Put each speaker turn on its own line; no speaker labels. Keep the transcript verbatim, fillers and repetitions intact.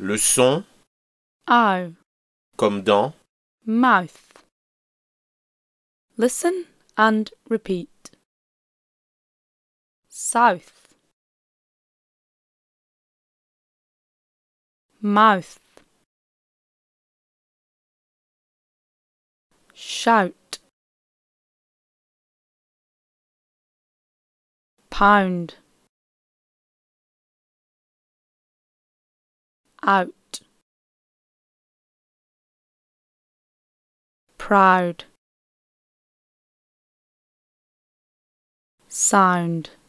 Le son,
O.
comme dans
Mouth. Listen and repeat. South. Mouth. Shout. Pound. Out. Proud. Sound.